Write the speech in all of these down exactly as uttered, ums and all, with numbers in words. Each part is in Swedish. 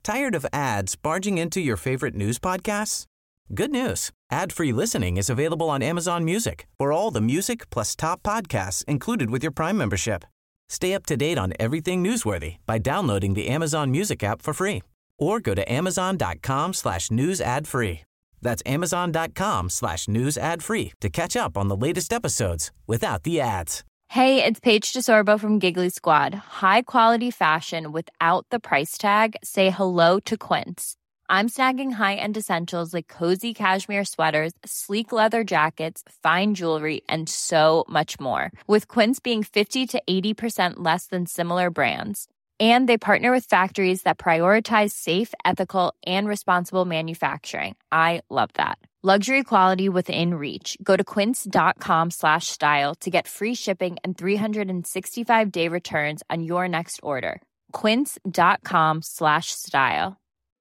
Tired of ads barging into your favorite news podcasts? Good news. Ad-free listening is available on Amazon Music for all the music plus top podcasts included with your Prime membership. Stay up to date on everything newsworthy by downloading the Amazon Music app for free or go to amazon.com slash news ad free. That's amazon.com slash news ad free to catch up on the latest episodes without the ads. Hey, it's Paige DeSorbo from Giggly Squad. High quality fashion without the price tag. Say hello to Quince. I'm snagging high-end essentials like cozy cashmere sweaters, sleek leather jackets, fine jewelry, and so much more. With Quince being fifty to eighty percent less than similar brands. And they partner with factories that prioritize safe, ethical, and responsible manufacturing. I love that. Luxury quality within reach. Go to quince.com slash style to get free shipping and three sixty-five day returns on your next order. Quince.com slash style.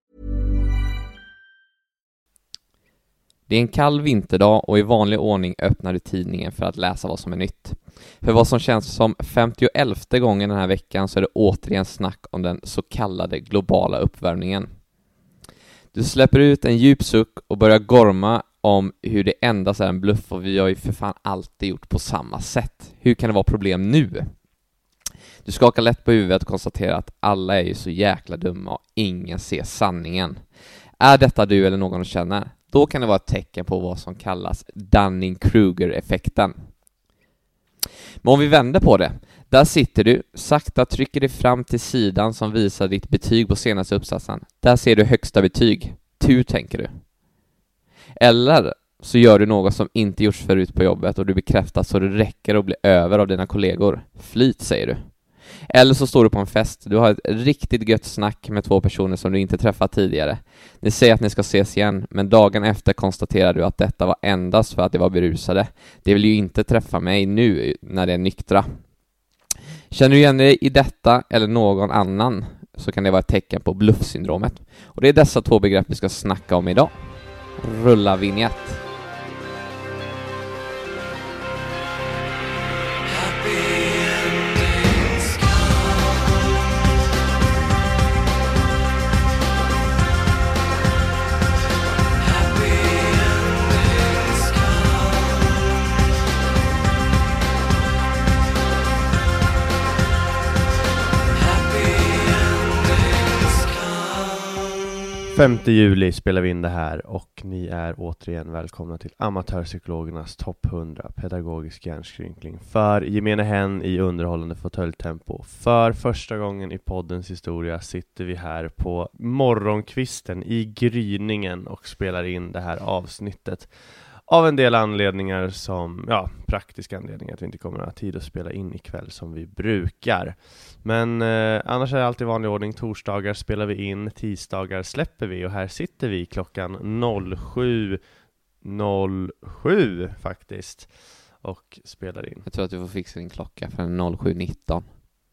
Det är en kall vinterdag och i vanlig ordning öppnar du tidningen för att läsa vad som är nytt. För vad som känns som femtioelfte gången den här veckan så är det återigen snack om den så kallade globala uppvärmningen. Du släpper ut en djup suck och börjar gorma om hur det endast är en bluff och vi har ju för fan alltid gjort på samma sätt. Hur kan det vara problem nu? Du skakar lätt på huvudet och konstaterar att alla är ju så jäkla dumma och ingen ser sanningen. Är detta du eller någon du känner? Då kan det vara ett tecken på vad som kallas Dunning-Kruger-effekten. Men om vi vänder på det. Där sitter du, sakta trycker dig fram till sidan som visar ditt betyg på senaste uppsatsen. Där ser du högsta betyg. Tur, tänker du. Eller så gör du något som inte gjorts förut på jobbet och du bekräftar så det räcker att bli över av dina kollegor. Flyt, säger du. Eller så står du på en fest. Du har ett riktigt gött snack med två personer som du inte träffat tidigare. Ni säger att ni ska ses igen, men dagen efter konstaterar du att detta var endast för att de var berusade. De vill ju inte träffa mig nu när det är nyktra. Känner du igen dig i detta eller någon annan så kan det vara ett tecken på bluffsyndromet. Och det är dessa två begrepp vi ska snacka om idag. Rulla vignett. femte juli spelar vi in det här och ni är återigen välkomna till Amatörpsykologernas topp hundra pedagogisk hjärnskrynkling för gemene hen i underhållande fåtöljtempo. För första gången i poddens historia sitter vi här på morgonkvisten i gryningen och spelar in det här avsnittet. Av en del anledningar som, ja, praktiska anledningar att vi inte kommer att ha tid att spela in ikväll som vi brukar. Men eh, annars är det alltid vanlig ordning. Torsdagar spelar vi in, tisdagar släpper vi och här sitter vi klockan sju noll sju faktiskt och spelar in. Jag tror att du får fixa din klocka för en sju nitton.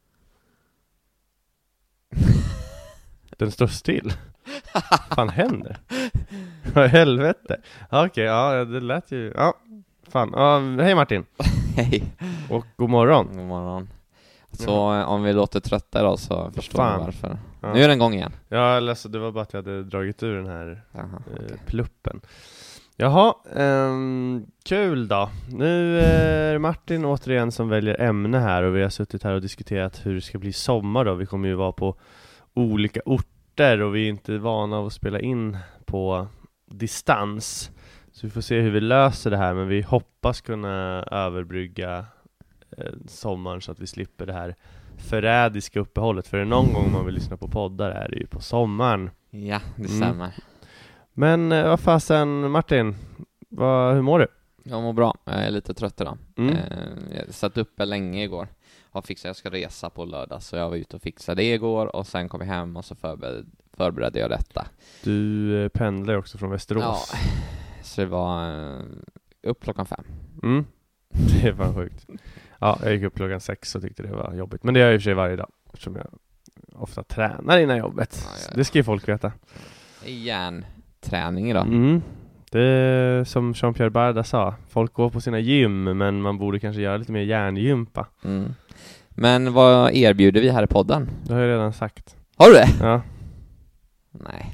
Den står still. Fan händer? Vad i helvete? Okej, okay, ja, det lät ju... Ja, fan. Ja, hej Martin. Hej. Och god morgon. God morgon. Så ja. Om vi låter trötta då så förstår fan. du varför. Ja. Nu är den igång igen. Ja, alltså, det var bara att jag hade dragit ur den här Aha, eh, okay. pluppen. Jaha, um, kul då. Nu är Martin återigen som väljer ämne här och vi har suttit här och diskuterat hur det ska bli sommar då. Vi kommer ju vara på olika orter och vi är inte vana av att spela in på distans. Så vi får se hur vi löser det här, men vi hoppas kunna överbrygga eh, sommaren så att vi slipper det här förrädiska uppehållet. För någon gång man vill lyssna på poddar är det ju på sommaren. Ja, det stämmer. Mm. Men eh, vad fasen Martin, vad, hur mår du? Jag mår bra, jag är lite trött idag. Mm. Eh, jag satt uppe länge igår. Jag fixade, jag ska resa på lördag så jag var ute och fixade det igår och sen kom jag hem och så förberedde, förberedde jag detta. Du eh, pendlar också från Västerås. Ja, så det var eh, upp klockan fem. Mm. Det var sjukt. Ja, jag gick upp klockan sex och tyckte det var jobbigt. Men det gör jag i och för sig varje dag eftersom jag ofta tränar innan jobbet. Ja, ja, ja. Det ska ju folk veta. Järnträning idag. Mm. Det är som Jean-Pierre Barda sa. Folk går på sina gym men man borde kanske göra lite mer järngympa. Mm. Men vad erbjuder vi här i podden? Det har jag redan sagt. Har du det? Ja.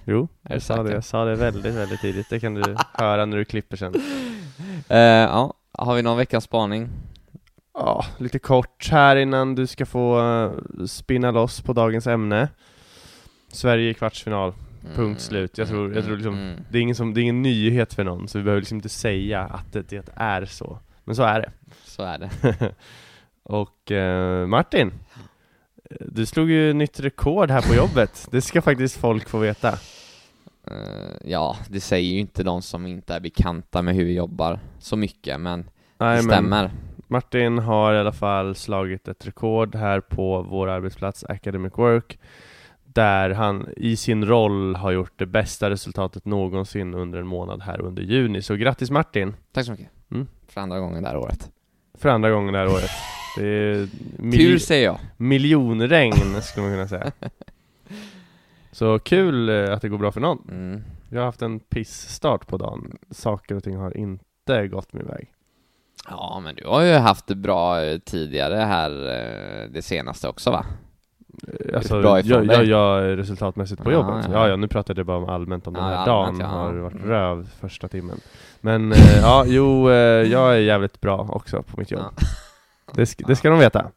Jo, Är du jag sa, säker? det, jag sa det väldigt, väldigt tidigt. Det kan du höra när du klipper sen. Uh, ja, har vi någon veckans spaning? Ja, lite kort här innan du ska få uh, spinna loss på dagens ämne. Sverige i kvartsfinal. Punkt slut. Jag tror, jag tror liksom, mm. det är ingen som, det är ingen nyhet för någon, så vi behöver liksom inte säga att det, det är så. Men så är det. Så är det. Och uh, Martin, du slog ju nytt rekord här på jobbet. Det ska faktiskt folk få veta. Uh, ja, det säger ju inte de som inte är bekanta med hur vi jobbar så mycket, men Nej, det stämmer. Men Martin har i alla fall slagit ett rekord här på vår arbetsplats Academic Work, där han i sin roll har gjort det bästa resultatet någonsin under en månad här under juni. Så grattis Martin! Tack så mycket. Mm. För andra gången det här året. För andra gången det här året. Det är mil- Tur säger jag. miljonregn skulle man kunna säga. Så kul att det går bra för någon. Mm. Jag har haft en pissstart på dagen. Saker och ting har inte gått min väg. Ja, men du har ju haft det bra tidigare här det senaste också, va? Alltså, bra jag, ifrån dig. jag, jag resultatmässigt på Ja, jobbet. ja. Ja, ja, nu pratade jag bara om allmänt om den Ja, här allmänt, dagen. ja. Har varit Mm. röv första timmen. Men eh, ja, jo, eh, jag är jävligt bra också på mitt jobb. Ja. Det, sk- det ska de veta.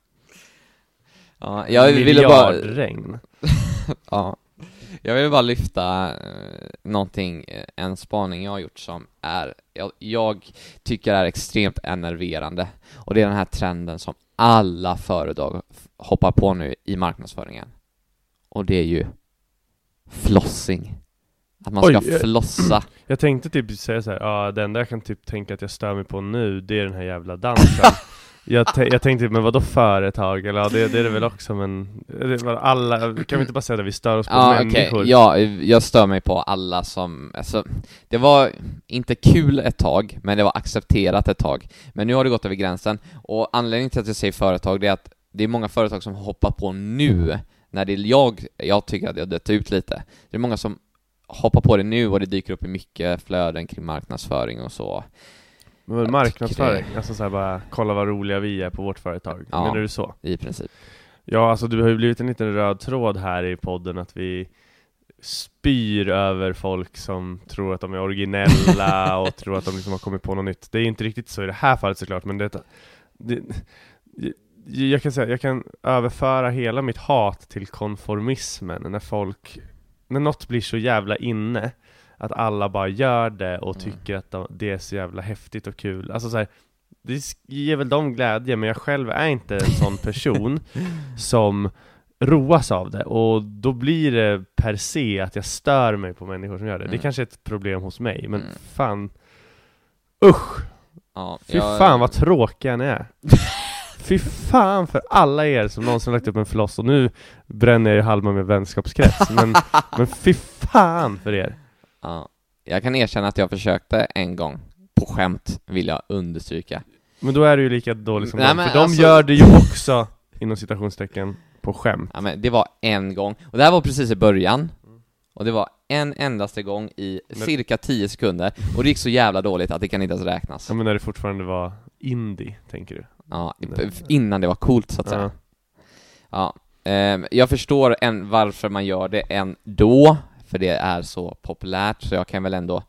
Ja, jag ville bara Miljardregn. ja. Jag vill bara lyfta eh, någonting, eh, en spaning jag har gjort som är, jag, jag tycker är extremt enerverande. Och det är den här trenden som alla företag f- hoppar på nu i marknadsföringen. Och det är ju flossing. Att man ska Oj, eh, flossa. Jag tänkte typ säga så här, ja, det enda jag kan typ tänka att jag stör mig på nu, det är den här jävla dansen. Jag, t- jag tänkte, men vadå företag? Eller ja, det, det är det väl också, men det var alla, kan vi inte bara säga att vi stör oss på Ja, människor? okej. Ja, jag stör mig på alla som, alltså, det var inte kul ett tag, men det var accepterat ett tag. Men nu har det gått över gränsen, och anledningen till att jag säger företag, det är att det är många företag som hoppar på nu, när det är jag, jag tycker att det har dött ut lite. Det är många som hoppar på det nu, och det dyker upp i mycket flöden kring marknadsföring och så. Men marknadsföring, det... alltså så här bara, kolla vad roliga vi är på vårt företag. Ja, menar du så? I princip. Ja, alltså det har ju blivit en liten röd tråd här i podden att vi spyr över folk som tror att de är originella och tror att de liksom har kommit på något nytt. Det är inte riktigt så i det här fallet såklart, men det, det jag kan säga, jag kan överföra hela mitt hat till konformismen när folk, när något blir så jävla inne att alla bara gör det och Mm. tycker att de, det är så jävla häftigt och kul. Alltså så här, det ger väl dem glädje, men jag själv är inte en sån person som roas av det, och då blir det per se att jag stör mig på människor som gör det. Mm. Det är kanske är ett problem hos mig, men Mm. fan, usch, Ja, fy jag... fan vad tråkiga ni är. Fy fan för alla er som någonsin lagt upp en floss, och nu bränner jag ju halva med vänskapskrets, men, men fy fan för er. Ja, jag kan erkänna att jag försökte en gång på skämt, vill jag understryka. Men då är det ju lika dåligt som Nej, dem, men för de alltså- gör det ju också inom citationstecken på skämt. Ja, men det var en gång, och det här var precis i början. Och det var en endaste gång i Men- cirka tio sekunder, och det gick så jävla dåligt att det kan inte ens räknas. Ja, men när det fortfarande var indie, tänker du? Ja, Nej. innan det var coolt så att säga. Ja, ehm, jag förstår en, varför man gör det ändå, för det är så populärt, så jag kan väl ändå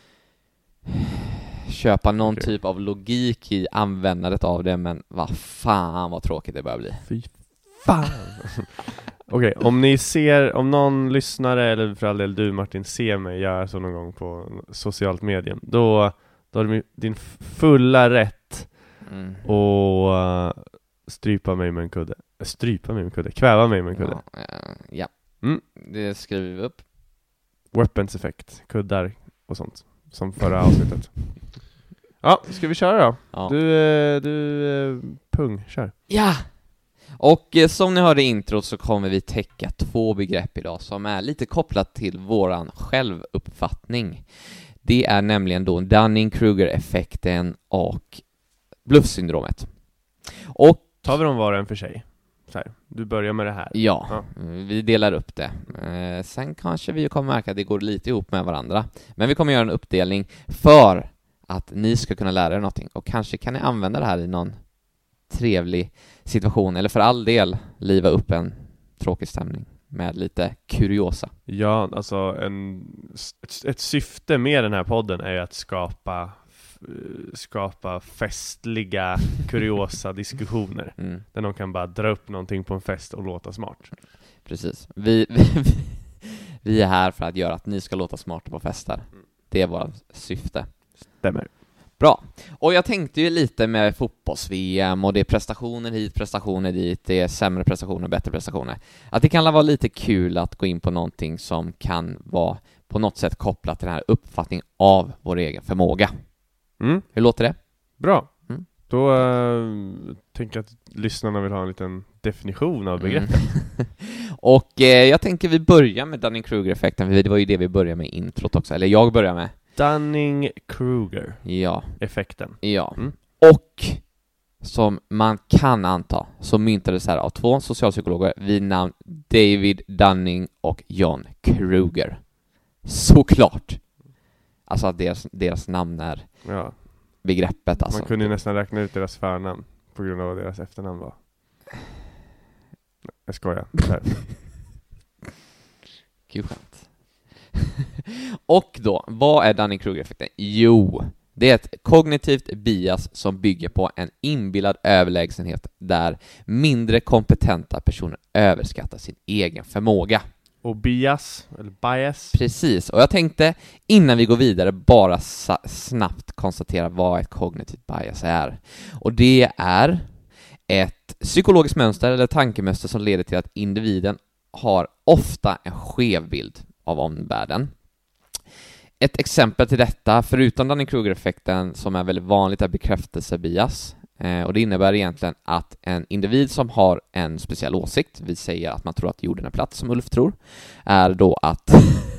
köpa någon Okej. typ av logik i användandet av det, men vad fan vad tråkigt det börjar bli. Fy fan! Okej, om ni ser, om någon lyssnare, eller för all del du Martin, ser mig göra så någon gång på socialt medium, då, då har du din fulla rätt Mm. och uh, strypa mig med en kudde. Strypa mig med en kudde, kväva mig med en kudde. Ja, eh, ja. Mm. Det skriver vi upp. Weapons effect, kuddar och sånt, som förra avsnittet. Ja, ska vi köra då? Ja. Du, eh, du eh, pung, kör. Ja! Och eh, som ni hörde i intro så kommer vi täcka två begrepp idag som är lite kopplat till våran självuppfattning. Det är nämligen då Dunning-Kruger-effekten och bluffsyndromet. Och Tar vi dem var och en för sig? Så här, du börjar med det här. ja, Ja. vi delar upp det. Eh, sen kanske vi kommer märka att det går lite ihop med varandra. Men vi kommer göra en uppdelning för att ni ska kunna lära er någonting. Och kanske kan ni använda det här i någon trevlig situation, eller för all del liva upp en tråkig stämning. med lite kuriosa. Ja, alltså en, ett, ett syfte med den här podden är ju att skapa skapa festliga kuriosa diskussioner mm. där någon kan bara dra upp någonting på en fest och låta smart. Precis. Vi, vi, vi är här för att göra att ni ska låta smarta på fester. Det är vårt syfte. Stämmer. Bra. Och jag tänkte ju lite med fotbolls-V M och det är prestationer hit, prestationer dit, det är sämre prestationer, bättre prestationer. Att det kan vara lite kul att gå in på någonting som kan vara på något sätt kopplat till den här uppfattningen av vår egen förmåga. Mm. Hur låter det? Bra. Mm. Då uh, tänker jag att lyssnarna vill ha en liten definition av begreppet. Mm. och eh, jag tänker vi börjar med Dunning-Kruger-effekten, för det var ju det vi började med i introt också. Eller jag börjar med Dunning-Kruger ja. effekten. Ja. Mm. Och som man kan anta så myntades här av två socialpsykologer vid namn David Dunning och John Kruger. Såklart. Alltså att deras, deras namn är ja. begreppet. Alltså. Man kunde ju nästan räkna ut deras förnamn på grund av vad deras efternamn var. Jag skojar. Gud skönt. Och då, vad är Dunning-Kruger-effekten? Jo, det är ett kognitivt bias som bygger på en inbillad överlägsenhet där mindre kompetenta personer överskattar sin egen förmåga. Och bias, eller bias. Precis, och jag tänkte innan vi går vidare bara sa- snabbt konstatera vad ett kognitivt bias är. Och det är ett psykologiskt mönster eller tankemönster som leder till att individen har ofta en skev bild av omvärlden. Ett exempel till detta, förutom Dunning-Kruger-effekten som är väldigt vanligt, är bekräftelsebias. Eh, och det innebär egentligen att en individ som har en speciell åsikt, vi säger att man tror att jorden är platt som Ulf tror, är då att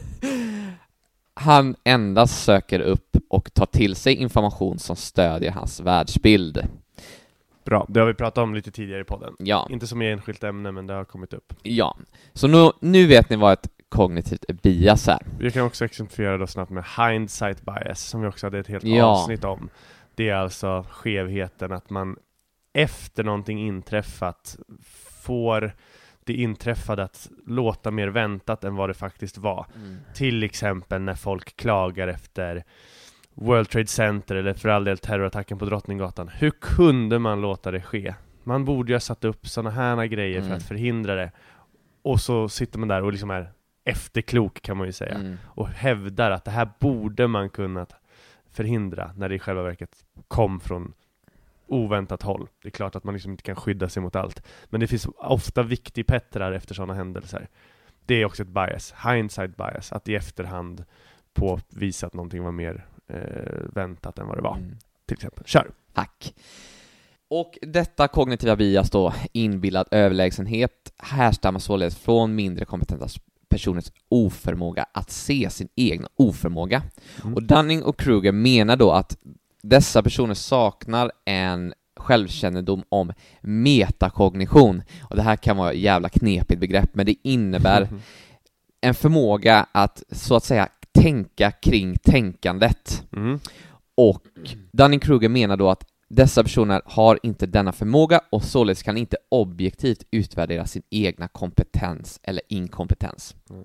han endast söker upp och tar till sig information som stödjer hans världsbild. Bra, det har vi pratat om lite tidigare i podden. Ja. Inte som i enskilt ämne, men det har kommit upp. Ja, så nu, nu vet ni vad ett kognitivt bias är. Vi kan också exemplifiera då snabbt med hindsight bias, som vi också hade ett helt ja. avsnitt om. Det är alltså skevheten att man efter någonting inträffat får det inträffade att låta mer väntat än vad det faktiskt var. Mm. Till exempel när folk klagar efter World Trade Center eller för all del terrorattacken på Drottninggatan. Hur kunde man låta det ske? Man borde ju ha satt upp såna här grejer mm. för att förhindra det. Och så sitter man där och liksom är efterklok, kan man ju säga. Mm. Och hävdar att det här borde man kunna förhindra när det i själva verket kom från oväntat håll. Det är klart att man liksom inte kan skydda sig mot allt. Men det finns ofta viktigpettrar efter sådana händelser. Det är också ett bias. Hindsight bias. Att i efterhand påvisa att någonting var mer eh, väntat än vad det var. Mm. Till exempel. Kör! Tack! Och detta kognitiva bias då, inbillad överlägsenhet, härstammar således från mindre kompetenta personers oförmåga att se sin egen oförmåga. Mm. Och Dunning och Kruger menar då att dessa personer saknar en självkännedom om metakognition. Och det här kan vara ett jävla knepigt begrepp, men det innebär mm. en förmåga att så att säga tänka kring tänkandet. Mm. Och Dunning-Kruger menar då att dessa personer har inte denna förmåga och således kan inte objektivt utvärdera sin egna kompetens eller inkompetens. Mm.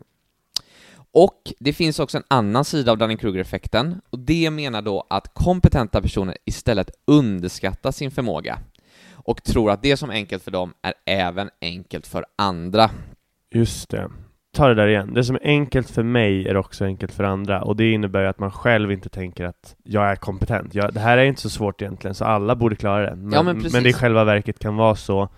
Och det finns också en annan sida av Dunning-Kruger-effekten, och det menar då att kompetenta personer istället underskattar sin förmåga och tror att det som är enkelt för dem är även enkelt för andra. Just det. Ta det där igen. Det som är enkelt för mig är också enkelt för andra, och det innebär ju att man själv inte tänker att jag är kompetent. Jag, det här är inte så svårt egentligen, så alla borde klara det. Men, ja, men, men det i själva verket kan vara så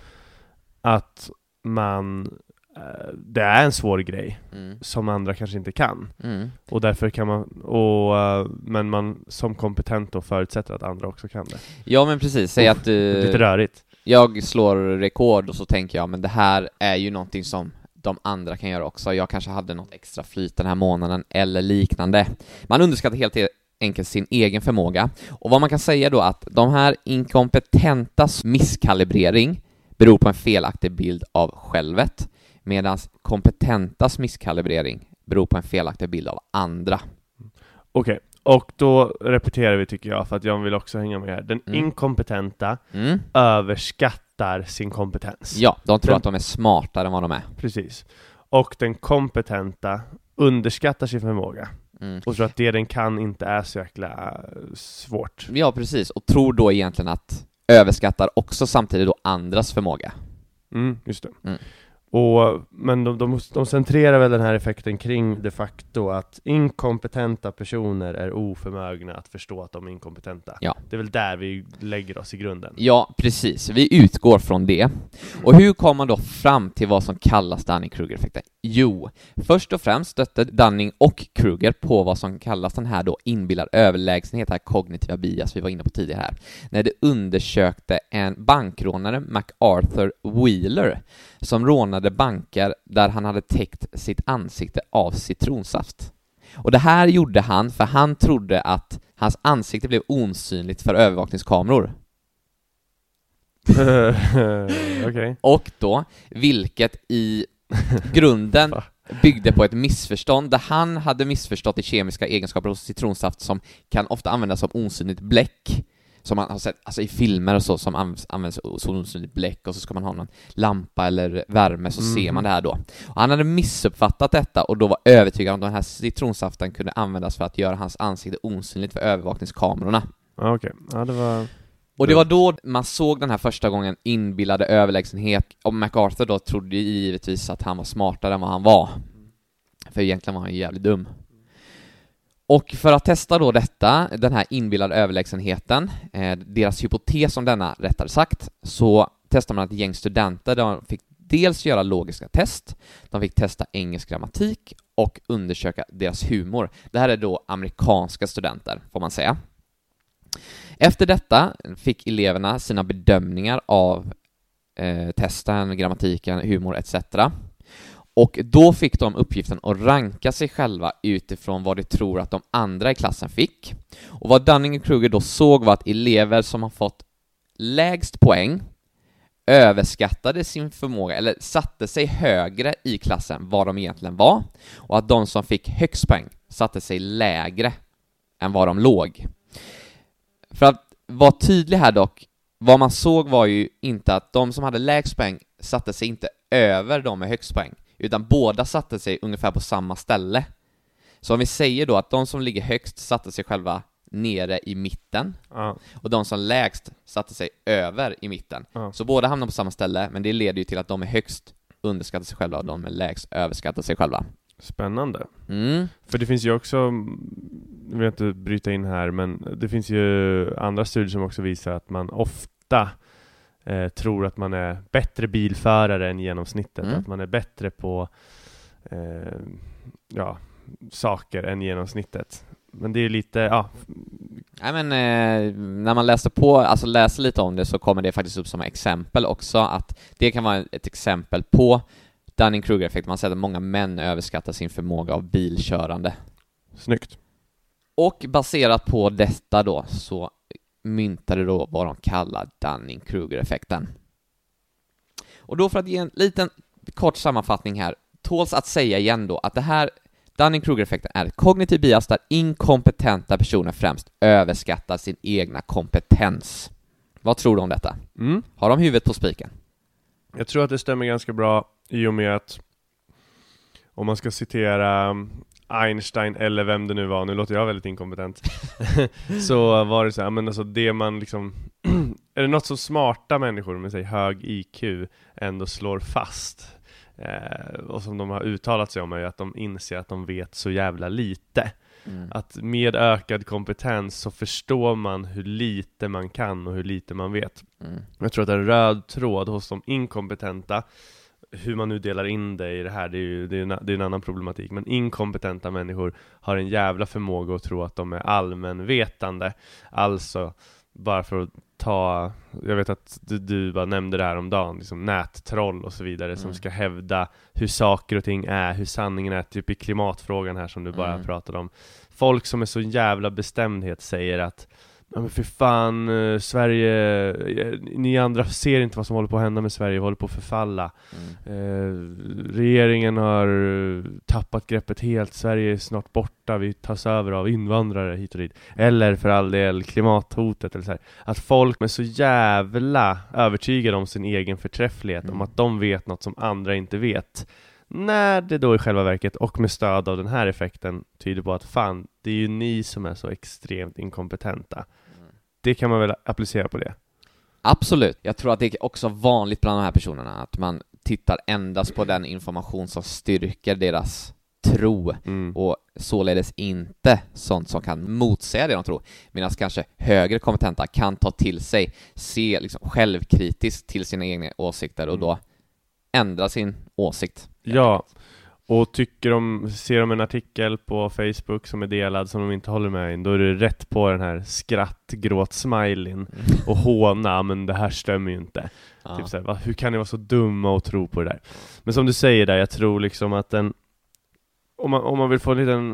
att man det är en svår grej mm. som andra kanske inte kan. Mm. Och därför kan man och, men man som kompetent då förutsätter att andra också kan det. Ja, men precis. Säg att du, lite rörigt. Jag slår rekord och så tänker jag, men det här är ju någonting som de andra kan göra också. Jag kanske hade något extra flyt den här månaden eller liknande. Man underskattar helt enkelt sin egen förmåga. Och vad man kan säga då att de här inkompetentas misskalibrering beror på en felaktig bild av självet, medan kompetentas misskalibrering beror på en felaktig bild av andra. Okej, okay. Och då repeterar vi tycker jag, för att jag vill också hänga med här. Den mm. inkompetenta mm. överskattar sin kompetens. Ja, de tror Den... att de är smartare än vad de är. Precis. och den kompetenta underskattar sin förmåga. Mm. Och tror att det den kan inte är så jäkla svårt. Ja, precis. Och tror då egentligen att överskattar också samtidigt då andras förmåga. Mm, just det. Mm. Och, men de, de, de centrerar väl den här effekten kring de facto att inkompetenta personer är oförmögna att förstå att de är inkompetenta. Ja. Det är väl där vi lägger oss i grunden. Ja, precis. Vi utgår från det. Och hur kommer man då fram till vad som kallas Dunning-Kruger-effekten? Jo, först och främst stötte Dunning och Kruger på vad som kallas den här då inbillad överlägsenhet, här kognitiva bias vi var inne på tidigare här, när det undersökte en bankrånare, MacArthur Wheeler, som rånade banker där han hade täckt sitt ansikte av citronsaft. Och det här gjorde han för han trodde att hans ansikte blev osynligt för övervakningskameror. Okay. Och då, vilket i grunden byggde på ett missförstånd där han hade missförstått de kemiska egenskaper hos citronsaft som kan ofta användas som osynligt bläck, som man har sett alltså i filmer och så, som används som osynligt bläck, och så ska man ha någon lampa eller värme så mm. ser man det här då. Och han hade missuppfattat detta och då var övertygad om att den här citronsaften kunde användas för att göra hans ansikte osynligt för övervakningskamerorna. Okej, okay. Ja, det var... Och det var då man såg den här första gången inbillade överlägsenhet, och MacArthur då trodde givetvis att han var smartare än vad han var. För egentligen var han jävligt dum. Och för att testa då detta, den här inbillade överlägsenheten, eh, deras hypotes om denna rättare sagt, så testade man att ett gäng studenter, de fick dels göra logiska test, de fick testa engelsk grammatik och undersöka deras humor. Det här är då amerikanska studenter, får man säga. Efter detta fick eleverna sina bedömningar av eh, testen, grammatiken, humor et cetera. Och då fick de uppgiften att ranka sig själva utifrån vad de tror att de andra i klassen fick. Och vad Dunning-Kruger då såg var att elever som har fått lägst poäng överskattade sin förmåga, eller satte sig högre i klassen vad de egentligen var, och att de som fick högst poäng satte sig lägre än vad de låg. För att vara tydlig här dock, vad man såg var ju inte att de som hade lägst poäng satte sig inte över de med högst poäng, utan båda satte sig ungefär på samma ställe. Så om vi säger då att de som ligger högst satte sig själva nere i mitten, ja. och de som lägst satte sig över i mitten. Ja. Så båda hamnar på samma ställe, men det leder ju till att de är högst underskattar sig själva och de är lägst överskattar sig själva. Spännande. Mm. För det finns ju också, jag vill inte bryta in här, men det finns ju andra studier som också visar att man ofta eh, tror att man är bättre bilförare än genomsnittet. Mm. Att man är bättre på eh, ja, saker än genomsnittet. Men det är lite, ja. Nej, men eh, när man läser på, alltså läser lite om det, så kommer det faktiskt upp som exempel också, att det kan vara ett exempel på Dunning-Kruger-effekt. Man säger att många män överskattar sin förmåga av bilkörande. Snyggt. Och baserat på detta då så myntade då vad de kallar Dunning-Kruger-effekten. Och då, för att ge en liten kort sammanfattning här, tåls att säga igen då att det här Dunning-Kruger-effekten är ett kognitiv bias där inkompetenta personer främst överskattar sin egna kompetens. Vad tror du om detta? Mm. Har de huvudet på spiken? Jag tror att det stämmer ganska bra, i och med att om man ska citera Einstein eller vem det nu var, nu låter jag väldigt inkompetent, så var det så här, men alltså det man liksom är det något som smarta människor med sig hög I Q ändå slår fast, eh, och som de har uttalat sig om, är att de inser att de vet så jävla lite. Mm. Att med ökad kompetens så förstår man hur lite man kan och hur lite man vet. Mm. Jag tror att en röd tråd hos de inkompetenta, hur man nu delar in det i det här, det är ju det är en, det är en annan problematik, men inkompetenta människor har en jävla förmåga att tro att de är allmänvetande. Alltså, bara för att ta, jag vet att du, du bara nämnde det här om dagen, liksom nättroll och så vidare, mm. som ska hävda hur saker och ting är, hur sanningen är, typ i klimatfrågan här som du bara mm. pratade om. Folk som är så jävla bestämdhet säger att ja, men för fan, eh, Sverige, eh, ni andra ser inte vad som håller på att hända med Sverige, håller på att förfalla. Mm. Eh, regeringen har tappat greppet helt, Sverige är snart borta, vi tas över av invandrare hit och dit. Eller för all del klimathotet eller så här. Att folk är så jävla övertygade om sin egen förträfflighet, mm. om att de vet något som andra inte vet. när det då i själva verket och med stöd av den här effekten tyder på att fan, det är ju ni som är så extremt inkompetenta. Mm. Det kan man väl applicera på det? Absolut. Jag tror att det är också vanligt bland de här personerna att man tittar endast på den information som styrker deras tro mm. och således inte sånt som kan motsäga det de tror, medan kanske högre kompetenta kan ta till sig, se liksom självkritiskt till sina egna åsikter och mm. då ändra sin åsikt. Ja, och tycker de, ser de en artikel på Facebook som är delad som de inte håller med in, då är det rätt på den här skrattgråt-smileyn mm. och håna, men det här stämmer ju inte. Ja. Typ så här, va, hur kan ni vara så dumma och tro på det där? Men som du säger där, jag tror liksom att den Om man, om man vill få en liten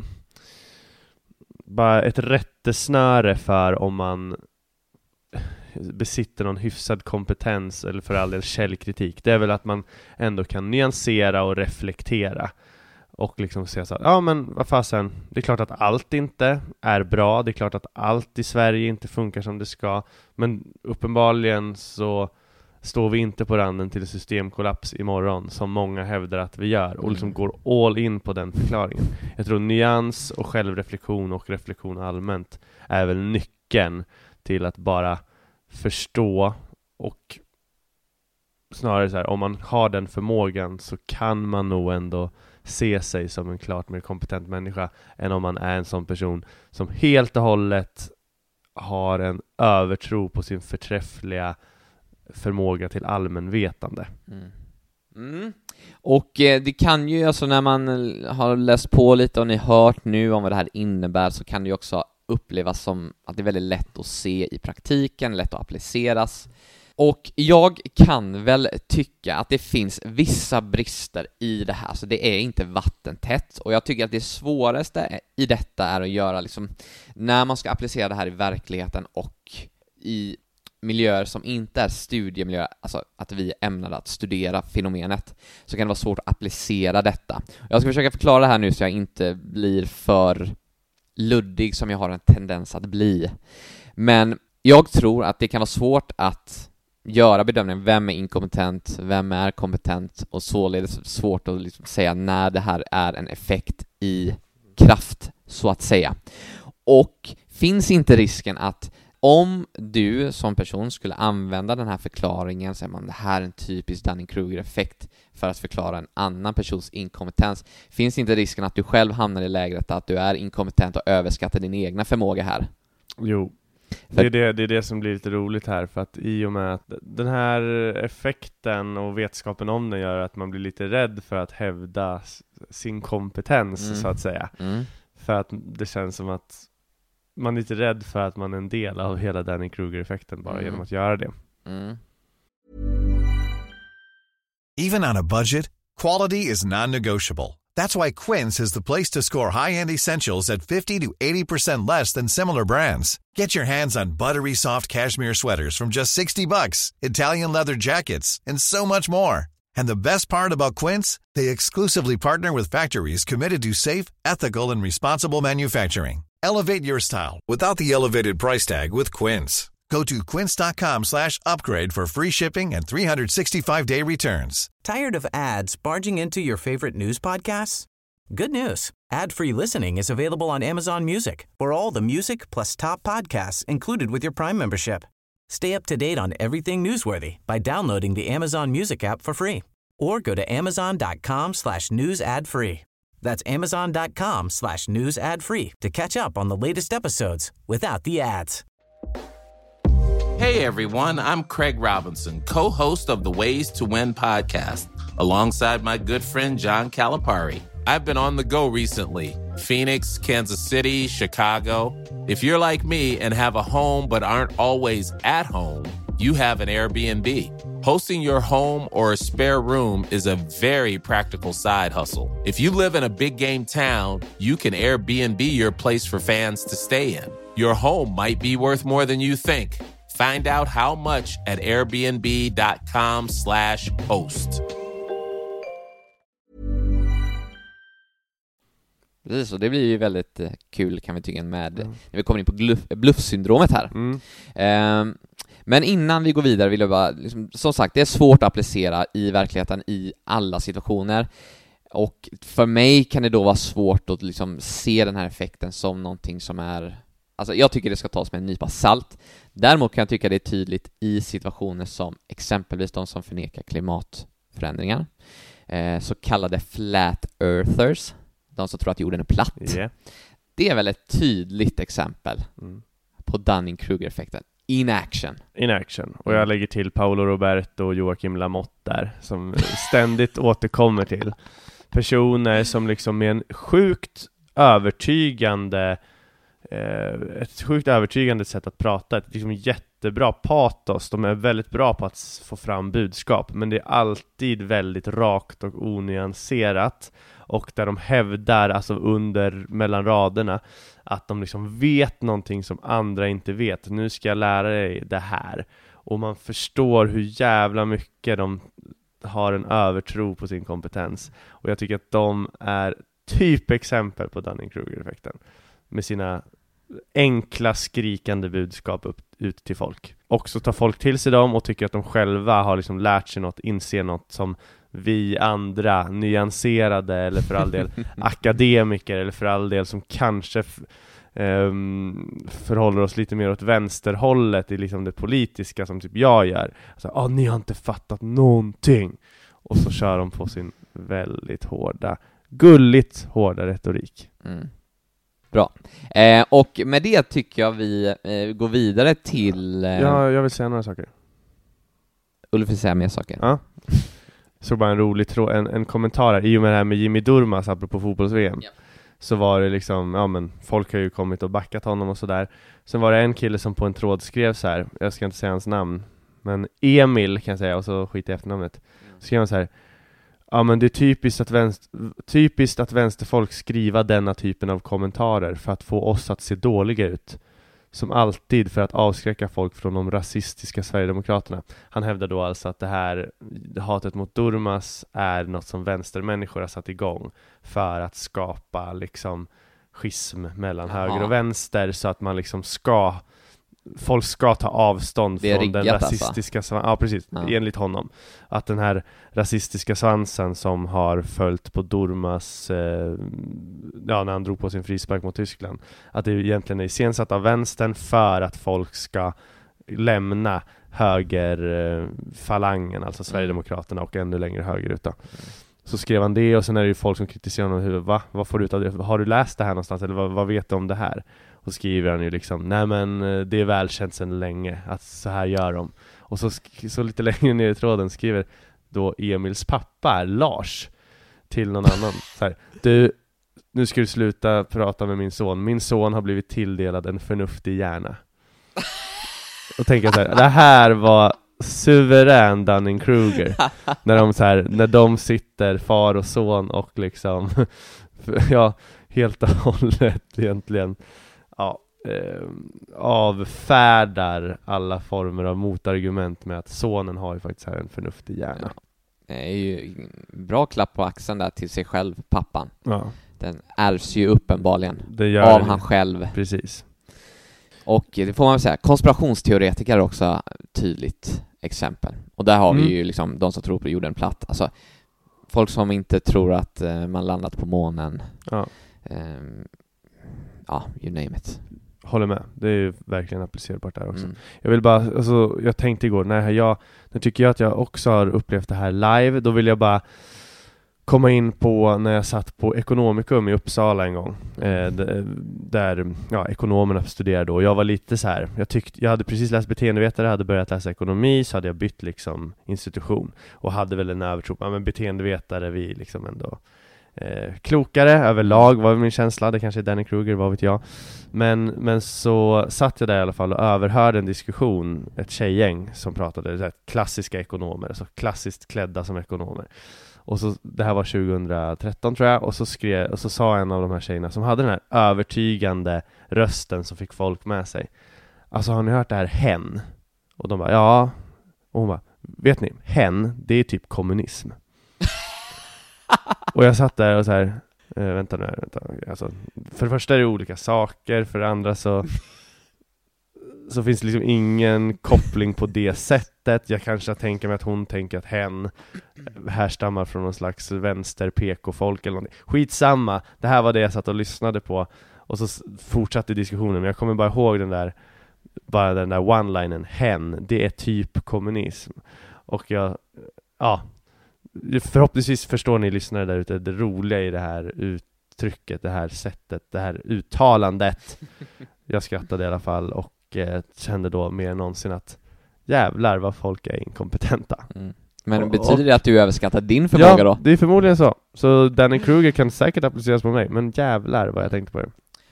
bara ett rättesnöre för om man besitter någon hyfsad kompetens eller för all del källkritik, det är väl att man ändå kan nyansera och reflektera och liksom säga så att ja men vad fasen, det är klart att allt inte är bra, det är klart att allt i Sverige inte funkar som det ska, men uppenbarligen så står vi inte på randen till systemkollaps imorgon som många hävdar att vi gör och liksom går all in på den förklaringen. Jag tror nyans och självreflektion och reflektion allmänt är väl nyckeln till att bara förstå, och snarare så här, om man har den förmågan så kan man nog ändå se sig som en klart mer kompetent människa än om man är en sån person som helt och hållet har en övertro på sin förträffliga förmåga till allmänvetande. Mm. Mm. Och eh, det kan ju, alltså när man har läst på lite och ni hört nu om vad det här innebär, så kan det ju också upplevas som att det är väldigt lätt att se i praktiken, lätt att appliceras. Och jag kan väl tycka att det finns vissa brister i det här, så det är inte vattentätt. Och jag tycker att det svåraste i detta är att göra liksom, när man ska applicera det här i verkligheten och i miljöer som inte är studiemiljöer, alltså att vi är ämnade att studera fenomenet, så kan det vara svårt att applicera detta. Jag ska försöka förklara det här nu så jag inte blir för luddig som jag har en tendens att bli. Men jag tror att det kan vara svårt att göra bedömningen vem är inkompetent, vem är kompetent, och således svårt att liksom säga när det här är en effekt i kraft, så att säga. Och finns inte risken att om du som person skulle använda den här förklaringen, säger man det här är en typisk Dunning-Kruger-effekt för att förklara en annan persons inkompetens, finns inte risken att du själv hamnar i lägret att du är inkompetent och överskattar din egna förmåga här? Jo, det är det, det är det som blir lite roligt här, för att i och med att den här effekten och vetskapen om den gör att man blir lite rädd för att hävda sin kompetens mm. så att säga. Mm. För att det känns som att man är lite rädd för att man är en del av hela Dunning-Kruger-effekten bara mm. genom att göra det. Mm. Even on a budget, quality is non-negotiable. That's why Quince is the place to score high-end essentials at fifty to eighty percent less than similar brands. Get your hands on buttery soft cashmere sweaters from just sixty bucks, Italian leather jackets, and so much more. And the best part about Quince, they exclusively partner with factories committed to safe, ethical, and responsible manufacturing. Elevate your style without the elevated price tag with Quince. Go to quince.com slash upgrade for free shipping and three sixty-five day returns. Tired of ads barging into your favorite news podcasts? Good news. Ad-free listening is available on Amazon Music for all the music plus top podcasts included with your Prime membership. Stay up to date on everything newsworthy by downloading the Amazon Music app for free or go to amazon.com slash news ad free. That's amazon.com slash news ad free to catch up on the latest episodes without the ads. Hey everyone, I'm Craig Robinson, co-host of the Ways to Win podcast, alongside my good friend John Calipari. I've been on the go recently. Phoenix, Kansas City, Chicago. If you're like me and have a home but aren't always at home, you have an Airbnb. Hosting your home or a spare room is a very practical side hustle. If you live in a big game town, you can Airbnb your place for fans to stay in. Your home might be worth more than you think. Find out how much at airbnb.com slash host. Precis, och det blir ju väldigt kul kan vi tycka med mm. när vi kommer in på bluff, bluffsyndromet här. Mm. Um, men innan vi går vidare vill jag bara, liksom, som sagt, det är svårt att applicera i verkligheten i alla situationer. och för mig kan det då vara svårt att liksom se den här effekten som någonting som är... Alltså jag tycker det ska tas med en nypa salt. Däremot kan jag tycka det är tydligt i situationer som exempelvis de som förnekar klimatförändringar. Eh, så kallade flat earthers, de som tror att jorden är platt. Yeah. Det är väl ett tydligt exempel mm. på Dunning-Kruger-effekten. In action. In action. Och jag lägger till Paolo Roberto och Joakim Lamotte där, som ständigt återkommer till. Personer som liksom med en sjukt övertygande eh, ett sjukt övertygande sätt att prata, ett liksom jättebra patos. De är väldigt bra på att få fram budskap, men det är alltid väldigt rakt och onyanserat. Och där de hävdar, alltså under mellan raderna, att de liksom vet någonting som andra inte vet. Nu ska jag lära dig det här. Och man förstår hur jävla mycket de har en övertro på sin kompetens. Och jag tycker att de är typ exempel på Dunning-Kruger-effekten. Med sina enkla skrikande budskap upp, ut till folk. Också tar folk till sig dem och tycker att de själva har liksom lärt sig något, inser något som vi andra nyanserade eller för all del akademiker eller för all del som kanske f- um, förhåller oss lite mer åt vänsterhållet i liksom det politiska som typ jag gör. Alltså, ah, ni har inte fattat någonting. Och så kör de på sin väldigt hårda, gulligt hårda retorik. Mm. Bra. Eh, och med det tycker jag vi eh, går vidare till... Eh... Ja, jag vill säga några saker. Ulf vill säga mer saker. Ja. Så bara en rolig tro- en, en kommentar här. I och med det här med Jimmy Durmaz apropå fotbolls-V M. Yep. Så var det liksom, ja men folk har ju kommit och backat honom och sådär. Sen var det en kille som på en tråd skrev så här, jag ska inte säga hans namn, men Emil kan jag säga, och så skiter jag efter namnet. Mm. Så skrev han så här: ja men det är typiskt att, vänster, typiskt att vänsterfolk skriva denna typen av kommentarer för att få oss att se dåliga ut. Som alltid för att avskräcka folk från de rasistiska Sverigedemokraterna. Han hävdar då alltså att det här hatet mot Durmaz är något som vänstermänniskor har satt igång för att skapa liksom schism mellan Aha. höger och vänster, så att man liksom ska folk ska ta avstånd från den rasistiska alltså. svansen. Ja, precis. Ja. Enligt honom. Att den här rasistiska svansen som har följt på Durmaz eh, ja, när han drog på sin frispark mot Tyskland. Att det egentligen är iscensatt av vänstern för att folk ska lämna högerfalangen, eh, alltså Sverigedemokraterna, och ännu längre högerut då. Mm. Så skrev han det, och sen är det ju folk som kritiserar honom. Hur, va? Vad får du ut av det? Har du läst det här någonstans? Eller vad, vad vet du om det här? Och skriver han ju liksom, nej men det är välkänt sedan länge att så här gör de. Och så, så lite längre ner i tråden skriver då Emils pappa, Lars, till någon annan så här: du, nu ska du sluta prata med min son. Min son har blivit tilldelad en förnuftig hjärna. Och tänker så här, det här var suverän Dunning-Kruger. när de så här, när de sitter far och son och liksom ja, helt och hållet egentligen ja, eh, avfärdar alla former av motargument med att sonen har ju faktiskt här en förnuftig hjärna. Ja. Det är ju bra klapp på axeln där till sig själv, pappan. Ja. Den ärvs ju uppenbarligen det av det. han själv. Precis. Och det får man väl säga, konspirationsteoretiker är också tydligt exempel. Och där har mm. vi ju liksom de som tror på jorden platt. Alltså folk som inte tror att eh, man landat på månen. Ja. Um, ja, you name it. Håller med. Det är ju verkligen applicerbart där också. Mm. Jag vill bara, alltså, jag tänkte igår, när jag, nu tycker jag att jag också har upplevt det här live, då vill jag bara komma in på när jag satt på Ekonomikum i Uppsala en gång. Eh, där ja, ekonomerna studerade då. Jag var lite så här, jag tyckte, jag hade precis läst beteendevetare, hade börjat läsa ekonomi, så hade jag bytt liksom institution och hade väl en övertro på, ja, men beteendevetare, vi liksom ändå Eh, klokare överlag var min känsla. Det kanske är Dunning-Kruger, vad vet jag. Men, men så satt jag där i alla fall och överhörde en diskussion, ett tjejgäng som pratade, så här, klassiska ekonomer, alltså klassiskt klädda som ekonomer. Och så, det här var tjugohundratretton tror jag. Och så, skrev, och så sa en av de här tjejerna som hade den här övertygande rösten som fick folk med sig: alltså, har ni hört det här hen? Och de bara, ja. Och hon bara, vet ni, hen, det är typ kommunism. Och jag satt där och så här, äh, vänta nu, vänta. Alltså, för det första är det olika saker, för det andra så så finns det liksom ingen koppling på det sättet. Jag kanske tänker mig att hon tänker att hen härstammar från någon slags vänster P K-folk eller någonting. Skitsamma, det här var det jag satt och lyssnade på. Och så fortsatte diskussionen, men jag kommer bara ihåg den där bara den där one-linen, hen, det är typ kommunism. Och jag, ja, förhoppningsvis förstår ni lyssnare där ute det roliga i det här uttrycket, det här sättet, det här uttalandet. Jag skrattade i alla fall och eh, kände då mer än någonsin att jävlar vad folk är inkompetenta. Mm. Men och, betyder och, det att du överskattar din förmåga ja, då? det är förmodligen så. Så Dunning-Kruger kan säkert appliceras på mig, men jävlar vad jag tänkte på det.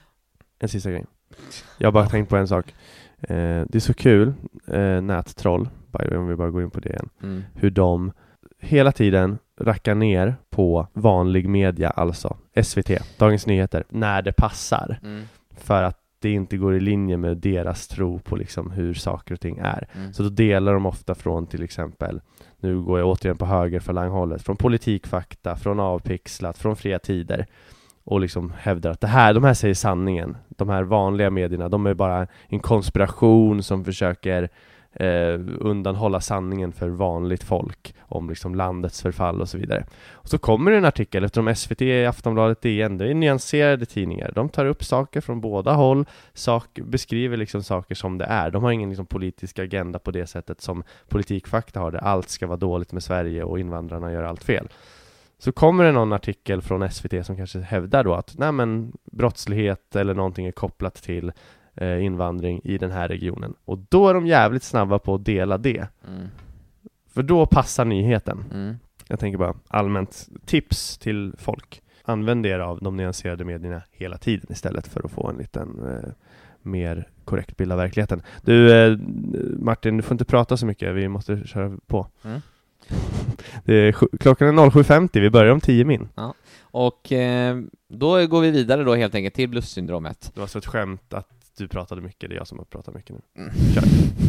En sista grej. Jag har bara tänkt på en sak. Eh, det är så kul, eh, nättroll, om vi bara går in på det igen. Mm. Hur de hela tiden rackar ner på vanlig media, alltså S V T, Dagens Nyheter, när det passar. Mm. För att det inte går i linje med deras tro på liksom hur saker och ting är. Mm. Så då delar de ofta från till exempel, nu går jag återigen på höger för langhållet, från Politikfakta, från Avpixlat, från Fria Tider. Och liksom hävdar att det här, de här säger sanningen. De här vanliga medierna, de är bara en konspiration som försöker eh, undanhålla sanningen för vanligt folk om liksom landets förfall och så vidare. Och så kommer det en artikel, eftersom S V T, Aftonbladet, D N, det är nyanserade tidningar. De tar upp saker från båda håll, sak, beskriver liksom saker som det är. De har ingen liksom politisk agenda på det sättet som Politikfakta har, där allt ska vara dåligt med Sverige och invandrarna gör allt fel. Så kommer det någon artikel från S V T som kanske hävdar då att nej men, brottslighet eller någonting är kopplat till eh, invandring i den här regionen. Och då är de jävligt snabba på att dela det. Mm. För då passar nyheten. Mm. Jag tänker bara allmänt tips till folk. Använd er av de nyanserade medierna hela tiden istället för att få en liten eh, mer korrekt bild av verkligheten. Du eh, Martin, du får inte prata så mycket. Vi måste köra på. Mm. Det är, klockan är sju femtio, vi börjar om tio min. Ja. Och eh, då går vi vidare då helt enkelt till bluffsyndromet. Det var så ett skämt att du pratade mycket, det är jag som har pratat mycket nu. Mm. Kör.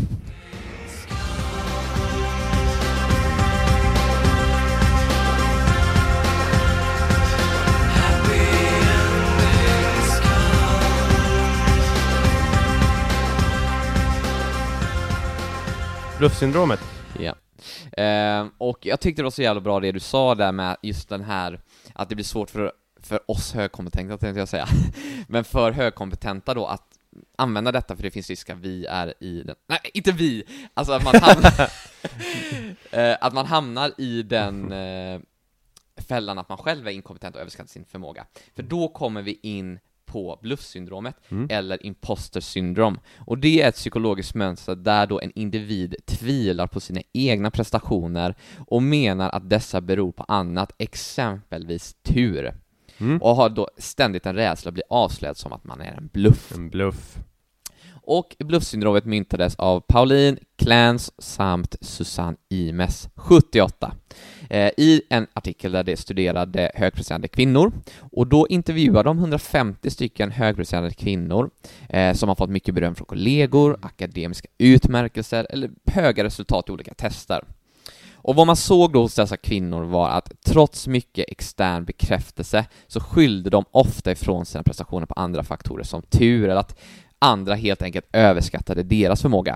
Bluffsyndromet. Ja. Eh, och jag tyckte det var så jävla bra det du sa där med just den här att det blir svårt för, för oss högkompetenta, tänkte jag säga, men för högkompetenta då att använda detta, för det finns risk att vi är i den, nej inte vi, alltså att man hamnar eh, att man hamnar i den eh, fällan att man själv är inkompetent och överskattar sin förmåga, för då kommer vi in på bluffsyndromet mm. eller imposter syndrom. Och det är ett psykologiskt mönster där då en individ tvivlar på sina egna prestationer och menar att dessa beror på annat, exempelvis tur. Mm. Och har då ständigt en rädsla att bli avslöjad som att man är en bluff. En bluff. Och bluffsyndromet myntades av Pauline Clance samt Susanne Imes sjuttioåtta eh, i en artikel där de studerade högpresterande kvinnor, och då intervjuade de hundrafemtio stycken högpresterande kvinnor eh, som har fått mycket beröm från kollegor, akademiska utmärkelser eller höga resultat i olika tester. Och vad man såg då hos dessa kvinnor var att trots mycket extern bekräftelse så skyllde de ofta ifrån sina prestationer på andra faktorer som tur eller att andra helt enkelt överskattade deras förmåga.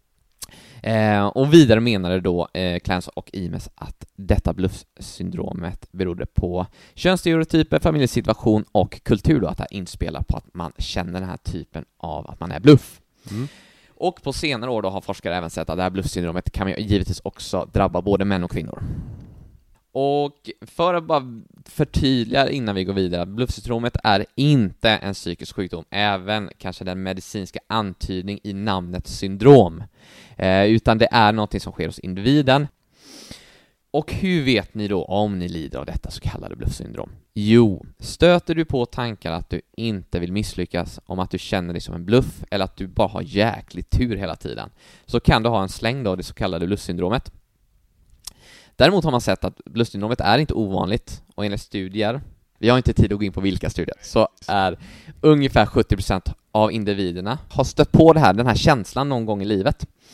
Eh, och vidare menade då eh, Clance och Imes att detta bluffsyndromet berodde på könsstereotyper, familjesituation och kultur då, att det inspelar på att man känner den här typen av att man är bluff. Mm. Och på senare år då har forskare även sett att det här bluffsyndromet kan ju givetvis också drabba både män och kvinnor. Och för att bara förtydliga innan vi går vidare, bluffsyndromet är inte en psykisk sjukdom, även kanske den medicinska antydning i namnet syndrom, eh, utan det är något som sker hos individen. Och hur vet ni då om ni lider av detta så kallade bluffsyndrom? Jo, stöter du på tankar att du inte vill misslyckas, om att du känner dig som en bluff eller att du bara har jäkligt tur hela tiden, så kan du ha en släng av det så kallade bluffsyndromet. Däremot har man sett att bluffsyndromet är inte ovanligt, och enligt studier, vi har inte tid att gå in på vilka studier, så är ungefär sjuttio procent av individerna har stött på det här, den här känslan någon gång i livet.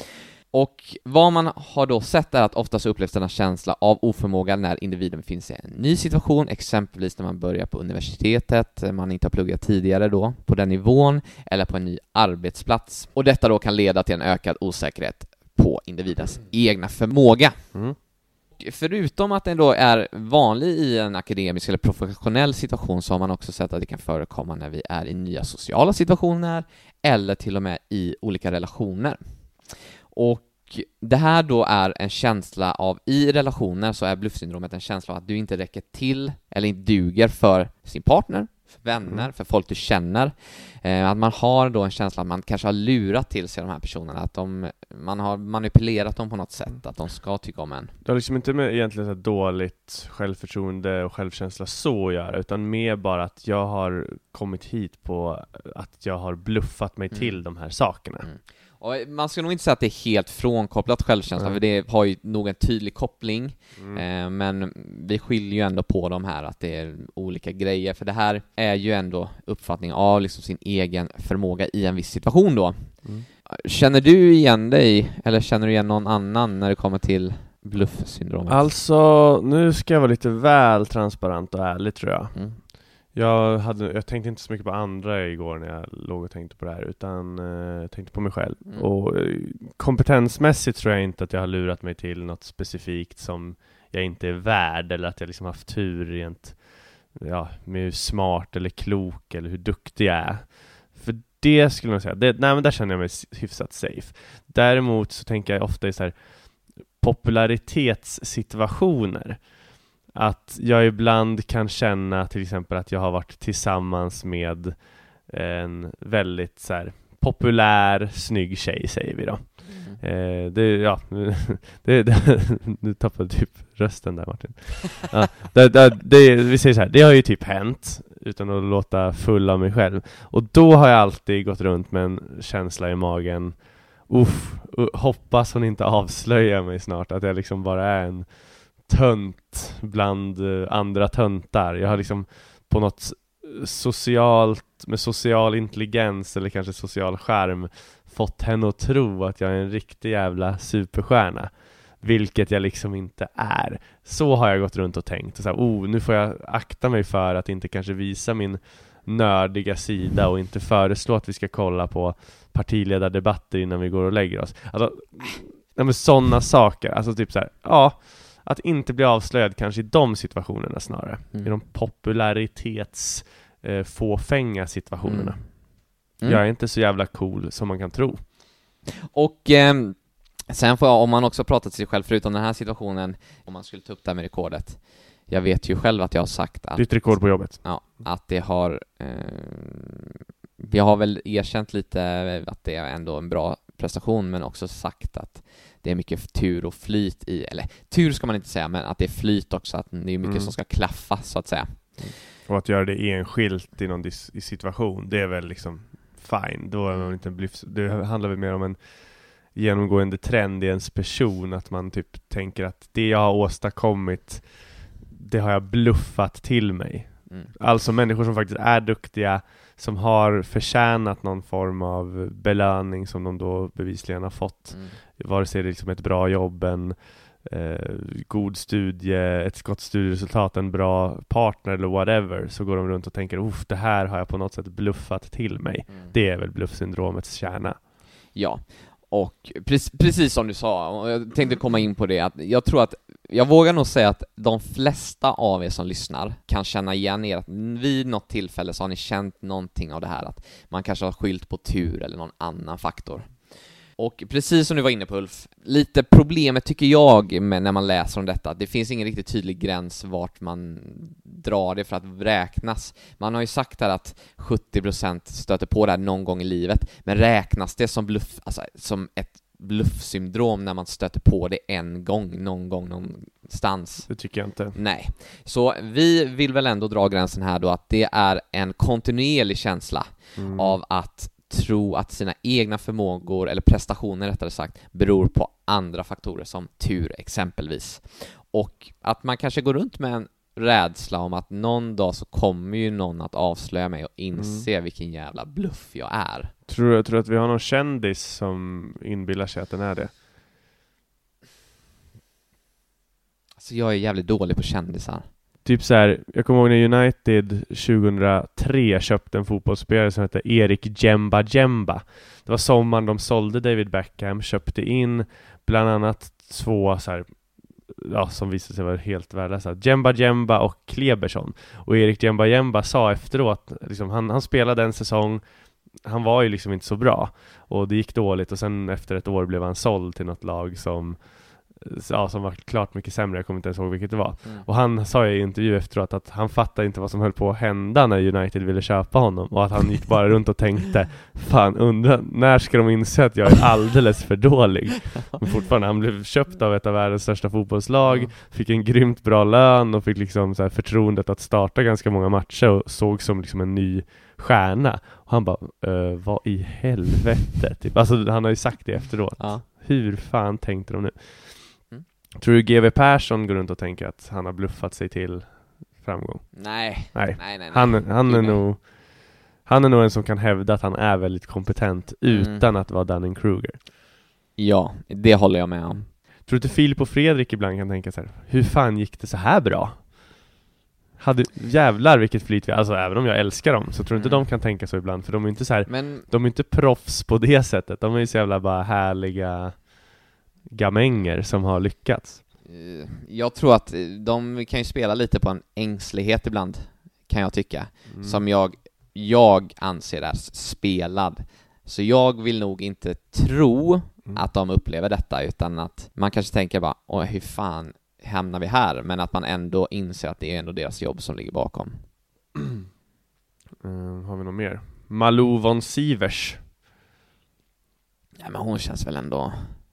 Och vad man har då sett är att oftast upplevs denna känsla av oförmåga när individen befinner sig i en ny situation, exempelvis när man börjar på universitetet, man inte har pluggat tidigare då på den nivån, eller på en ny arbetsplats. Och detta då kan leda till en ökad osäkerhet på individens egna förmåga. Mm. Förutom att den då är vanlig i en akademisk eller professionell situation, så har man också sett att det kan förekomma när vi är i nya sociala situationer eller till och med i olika relationer. Och det här då är en känsla av, i relationer så är bluffsyndromet en känsla av att du inte räcker till eller inte duger för sin partner, för vänner, mm. för folk du känner. Eh, att man har då en känsla att man kanske har lurat till sig de här personerna, att de, man har manipulerat dem på något sätt, att de ska tycka om en. Det har liksom inte med egentligen så dåligt självförtroende och självkänsla så att göra, utan mer bara att jag har kommit hit på att jag har bluffat mig mm. till de här sakerna. Mm. Och man ska nog inte säga att det är helt frånkopplat självkänsla, mm. för det har ju nog en tydlig koppling, mm. eh, men vi skiljer ju ändå på de här, att det är olika grejer, för det här är ju ändå uppfattning av liksom sin egen förmåga i en viss situation då. Mm. Känner du igen dig, eller känner du igen någon annan när det kommer till bluffsyndromet? Alltså, nu ska jag vara lite väl transparent och ärlig, tror jag. Mm. Jag, hade, jag tänkte inte så mycket på andra igår när jag låg och tänkte på det här, utan eh, jag tänkte på mig själv. Mm. Och eh, kompetensmässigt tror jag inte att jag har lurat mig till något specifikt som jag inte är värd, eller att jag liksom haft tur rent, ja, med hur smart eller klok eller hur duktig jag är. För det skulle man säga, det, nej men där känner jag mig hyfsat safe. Däremot så tänker jag ofta i så här popularitetssituationer. Att jag ibland kan känna till exempel att jag har varit tillsammans med en väldigt så här populär, snygg tjej, säger vi då. Mm. Eh, det, ja, det, det, du tappade typ rösten där, Martin. Ja, det, det, det, vi säger så här, det har ju typ hänt utan att låta full av mig själv. Och då har jag alltid gått runt med en känsla i magen. Uff, hoppas hon inte avslöjar mig snart, att jag liksom bara är en tönt bland andra töntar. Jag har liksom på något socialt, med social intelligens eller kanske social skärm fått henne att tro att jag är en riktig jävla superstjärna, vilket jag liksom inte är. Så har jag gått runt och tänkt och så här, oh, nu får jag akta mig för att inte kanske visa min nördiga sida och inte föreslå att vi ska kolla på partiledardebatter innan vi går och lägger oss. Alltså, ja, men sådana saker, alltså typ så här, ja, att inte bli avslöjad kanske i de situationerna snarare. Mm. I de popularitets eh, fåfänga situationerna. Mm. Mm. Jag är inte så jävla cool som man kan tro. Och eh, sen får jag, om man också pratat till sig själv förutom den här situationen, om man skulle ta upp det här med rekordet. Jag vet ju själv att jag har sagt att... Ditt rekord på jobbet. Ja, att det har... Eh, vi har väl erkänt lite att det är ändå en bra prestation, men också sagt att det är mycket tur och flyt i, eller tur ska man inte säga, men att det är flyt också, att det är mycket mm. som ska klaffa så att säga. Mm. Och att göra det enskilt i någon dis- i situation, det är väl liksom fine. Då är man inte en bluff. Det handlar väl mer om en genomgående trend i ens person, att man typ tänker att det jag har åstadkommit, det har jag bluffat till mig. Mm. Alltså människor som faktiskt är duktiga, som har förtjänat någon form av belöning som de då bevisligen har fått. Mm. Vare sig det är liksom ett bra jobb, en eh, god studie, ett gott studieresultat, en bra partner eller whatever, så går de runt och tänker, uff, det här har jag på något sätt bluffat till mig. Mm. Det är väl bluffsyndromets kärna. Ja, och precis, precis som du sa, och jag tänkte komma in på det, att jag tror att jag vågar nog säga att de flesta av er som lyssnar kan känna igen er, att vid något tillfälle så har ni känt någonting av det här, att man kanske har skyllt på tur eller någon annan faktor. Och precis som du var inne på, Ulf, lite problemet tycker jag med när man läser om detta, det finns ingen riktigt tydlig gräns vart man drar det för att räknas. Man har ju sagt här att sjuttio procent stöter på det här någon gång i livet, men räknas det som bluff, alltså som ett bluffsyndrom när man stöter på det en gång, någon gång, någonstans? Det tycker jag inte. Nej. Så vi vill väl ändå dra gränsen här då, att det är en kontinuerlig känsla mm. av att tro att sina egna förmågor, eller prestationer rättare sagt, beror på andra faktorer som tur exempelvis. Och att man kanske går runt med en rädsla om att någon dag så kommer ju någon att avslöja mig och inse mm. vilken jävla bluff jag är. Tror du, tror du att vi har någon kändis som inbillar sig att den är det? Alltså jag är jävligt dålig på kändisar. Typ så här, jag kommer ihåg när United tjugohundratre köpte en fotbollsspelare som hette Erik Djemba Djemba. Det var sommaren de sålde David Beckham, köpte in bland annat två så här, ja, som visade sig vara helt värdelösa. Djemba Djemba och Kleberson. Och Erik Djemba Djemba sa efteråt, liksom, han, han spelade en säsong, han var ju liksom inte så bra. Och det gick dåligt och sen efter ett år blev han såld till något lag som ja, som var klart mycket sämre, jag kommer inte ens ihåg vilket det var. Mm. Och han sa i intervju efteråt att han fattade inte vad som höll på att hända när United ville köpa honom. Och att han gick bara runt och tänkte, fan, undra, när ska de inse att jag är alldeles för dålig? Men fortfarande, han blev köpt av ett av världens största fotbollslag, mm. fick en grymt bra lön och fick liksom så här förtroendet att starta ganska många matcher och såg som liksom en ny stjärna. Och han bara, äh, vad i helvete? Typ. Alltså han har ju sagt det efteråt. Ja. Hur fan tänkte de nu? Tror du G W Persson går runt och tänker att han har bluffat sig till framgång? Nej. Nej. nej, nej, nej. Han, han, är nog, han är nog en som kan hävda att han är väldigt kompetent mm. utan att vara Dunning-Kruger. Ja, det håller jag med om. Tror du inte Filip och Fredrik ibland kan tänka så här, hur fan gick det så här bra? Hade, jävlar vilket flyt vi, alltså även om jag älskar dem så tror mm. inte de kan tänka så ibland, för de är inte så här, Men... de är inte proffs på det sättet. De är ju så jävla bara härliga gamänger som har lyckats. Jag tror att de kan ju spela lite på en ängslighet ibland, kan jag tycka, mm. som jag, jag anser är spelad. Så jag vill nog inte tro mm. att de upplever detta, utan att man kanske tänker bara, åh, hur fan hamnar vi här? Men att man ändå inser att det är ändå deras jobb som ligger bakom. Mm, har vi något mer? Malou von Sivers. Ja, men hon känns väl ändå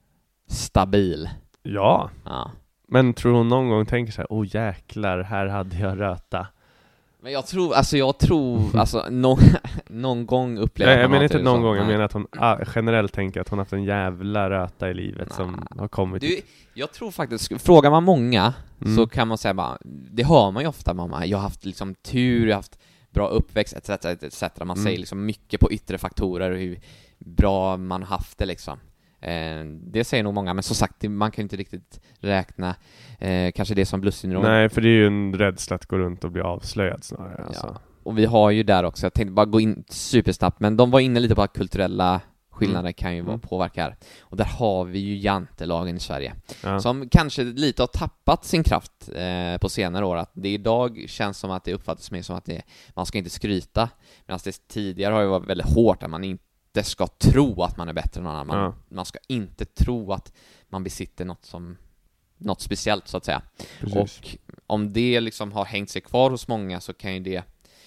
stabil. Ja. ja. Men tror hon någon gång tänker så här, åh jäklar, här hade jag röta. Men jag tror, alltså jag tror, alltså någon, någon gång upplever jag, jag menar inte någon gång, jag menar att hon ah, generellt tänker att hon har haft en jävla röta i livet nah. som har kommit. Du, jag tror faktiskt, frågar man många mm. så kan man säga bara, det hör man ju ofta, mamma, jag har haft liksom tur, jag har haft bra uppväxt, et cetera, et cetera. Man mm. säger liksom mycket på yttre faktorer och hur bra man haft det liksom. Eh, det säger nog många, men som sagt, man kan inte riktigt räkna eh, kanske det som bluffsyndrom. Nej, för det är ju en rädsla att gå runt och bli avslöjad snarare. Alltså. Ja. Och vi har ju där också, jag tänkte bara gå in supersnabbt, men de var inne lite på att kulturella skillnader mm. kan ju vara påverka här. Och där har vi ju jantelagen i Sverige ja. som kanske lite har tappat sin kraft eh, på senare år. Att det idag känns som att det uppfattas mer som att det, man ska inte skryta, medan det tidigare har ju varit väldigt hårt att man inte ska tro att man är bättre än någon annan. Man, ja. man ska inte tro att man besitter något som något speciellt, så att säga. Precis. Och om det liksom har hängt sig kvar hos många, så kan ju det,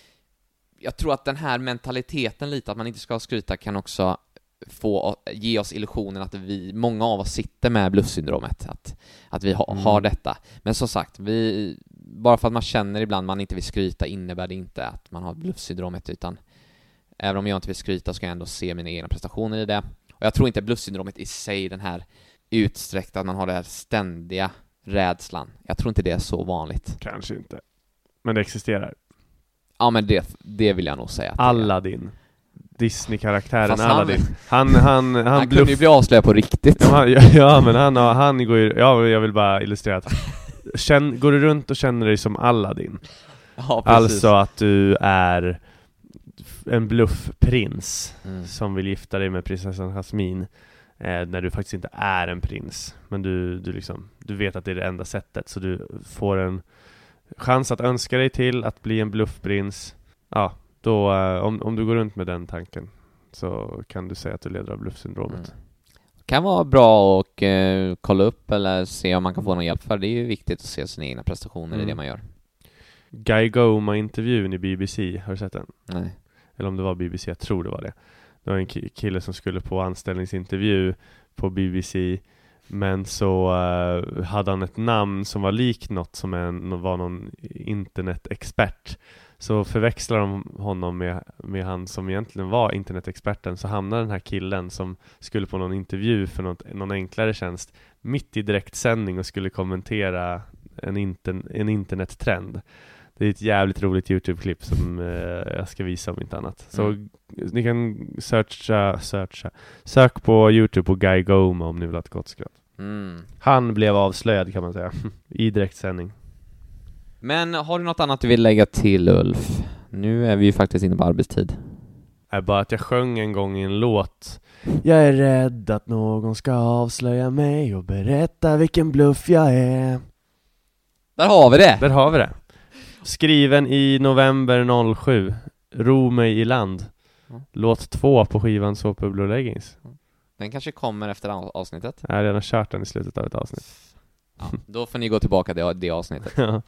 jag tror att den här mentaliteten lite, att man inte ska skryta, kan också få ge oss illusionen att vi, många av oss sitter med bluffsyndromet, att, att vi ha, mm. har detta. Men som sagt, vi, bara för att man känner ibland man inte vill skryta, innebär det inte att man har bluffsyndromet, utan även om jag inte vill skryta ska jag ändå se mina egna prestationer i det. Och jag tror inte bluffsyndromet i sig, den här utsträckta, att man har det här ständiga rädslan. Jag tror inte det är så vanligt. Kanske inte. Men det existerar. Ja, men det, det vill jag nog säga. Att Aladdin. Disney-karaktären han, Aladdin. Han, han, han, han kunde ju bli avslöjad på riktigt. Ja, han, ja, ja men han, han går ju... Ja, jag vill bara illustrera att... Känn, går du runt och känner dig som Aladdin? Ja, alltså att du är... en bluffprins mm. som vill gifta dig med prinsessan Jasmine eh, när du faktiskt inte är en prins, men du, du, liksom, du vet att det är det enda sättet, så du får en chans att önska dig till att bli en bluffprins. Ja, då, eh, om, om du går runt med den tanken, så kan du säga att du leder av bluffsyndromet. Mm. Kan vara bra att eh, kolla upp eller se om man kan få någon hjälp, för det är ju viktigt att se sina egna prestationer mm. i det man gör. Guy Goma-intervjun i B B C, har du sett den? Nej. Eller om det var B B C, jag tror det var det. Det var en kille som skulle på anställningsintervju på B B C, men så uh, hade han ett namn som var likt något som en, var någon internetexpert. Så förväxlar de honom med, med han som egentligen var internetexperten, så hamnar den här killen som skulle på någon intervju för något, någon enklare tjänst mitt i direktsändning och skulle kommentera en, inter, en internettrend. Det är ett jävligt roligt YouTube-klipp som eh, jag ska visa om inte annat. Så mm. ni kan searcha, searcha. Sök på YouTube på Guy Goma om ni vill ha ett gott skratt. Mm. Han blev avslöjad kan man säga i direktsändning. Men har du något annat du vill lägga till, Ulf? Nu är vi ju faktiskt inne på arbetstid. Är bara att jag sjöng en gång i en låt. Jag är rädd att någon ska avslöja mig och berätta vilken bluff jag är. Där har vi det! Där har vi det. Skriven i november noll sju. Ro mig i land. Mm. Låt två på skivan Såpbubblor och Leggings. Den kanske kommer efter avsnittet. Jag har redan kört den i slutet av ett avsnitt. Ja, då får ni gå tillbaka till det avsnittet. Ja.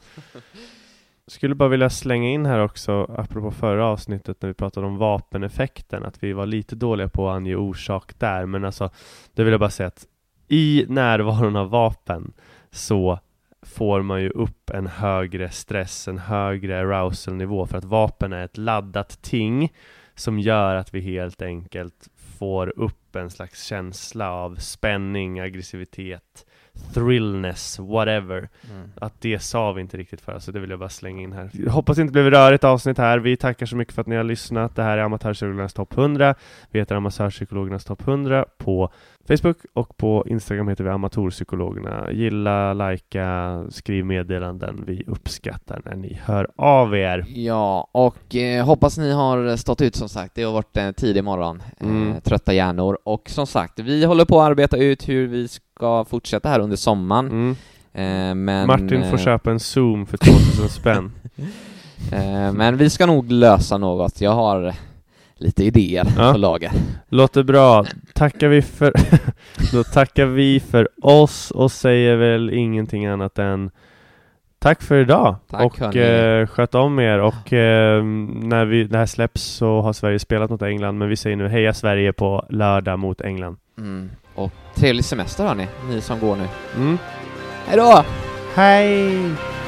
Skulle bara vilja slänga in här också, apropå förra avsnittet när vi pratade om vapeneffekten, att vi var lite dåliga på att ange orsak där. Men alltså, det vill jag bara säga att i närvaron av vapen så får man ju upp en högre stress, en högre arousal-nivå, för att vapen är ett laddat ting som gör att vi helt enkelt får upp en slags känsla av spänning, aggressivitet, thrillness, whatever. Mm. Att det sa vi inte riktigt för, så det vill jag bara slänga in här. Jag hoppas det inte blev rörigt avsnitt här. Vi tackar så mycket för att ni har lyssnat. Det här är Amatörpsykologernas topp hundra. Vi heter Amatörpsykologernas topp hundra på Facebook, och på Instagram heter vi Amatörpsykologerna. Gilla, likea, skriv meddelanden. Vi uppskattar när ni hör av er. Ja, och eh, hoppas ni har stått ut som sagt. Det har varit en tidig morgon. Mm. Eh, trötta hjärnor. Och som sagt, vi håller på att arbeta ut hur vi ska fortsätta här under sommaren. Mm. Eh, men, Martin får eh... köpa en Zoom för tvåtusen spänn. eh, men vi ska nog lösa något. Jag har lite idéer ja. på lager. Låter bra. Tackar vi för Då tackar vi för oss och säger väl ingenting annat än tack för idag. Tack, och eh, sköt om er. Och eh, när vi, det här släpps så har Sverige spelat mot England, men vi säger nu heja Sverige på lördag mot England. Mm. Och trevlig semester hörni, ni som går nu. Mm. Hej då! Hej!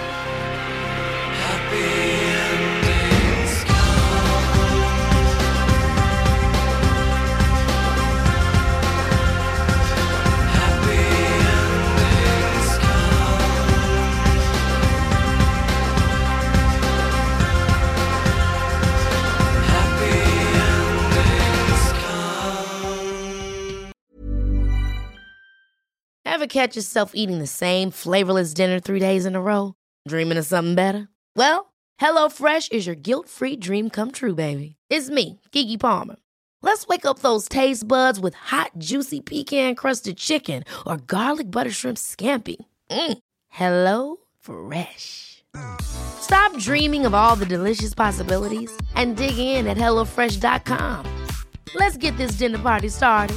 Ever catch yourself eating the same flavorless dinner three days in a row? Dreaming of something better? Well, HelloFresh is your guilt-free dream come true, baby. It's me, Keke Palmer. Let's wake up those taste buds with hot, juicy pecan-crusted chicken or garlic butter shrimp scampi. Mm. Hello Fresh. Stop dreaming of all the delicious possibilities and dig in at hello fresh dot com. Let's get this dinner party started.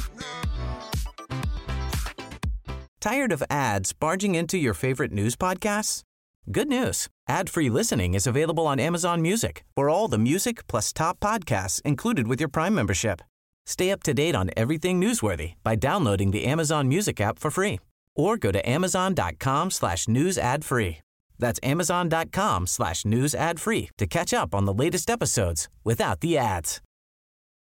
Tired of ads barging into your favorite news podcasts? Good news. Ad-free listening is available on Amazon Music for all the music plus top podcasts included with your Prime membership. Stay up to date on everything newsworthy by downloading the Amazon Music app for free or go to amazon.com slash news ad free. That's amazon.com slash news ad free to catch up on the latest episodes without the ads.